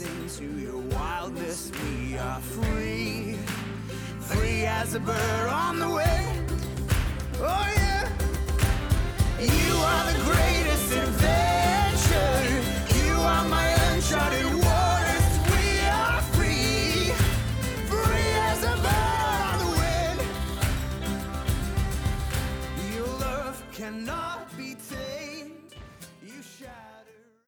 into your wildness. We are free, free as a bird on the wing. Oh yeah, you are the greatest inventor.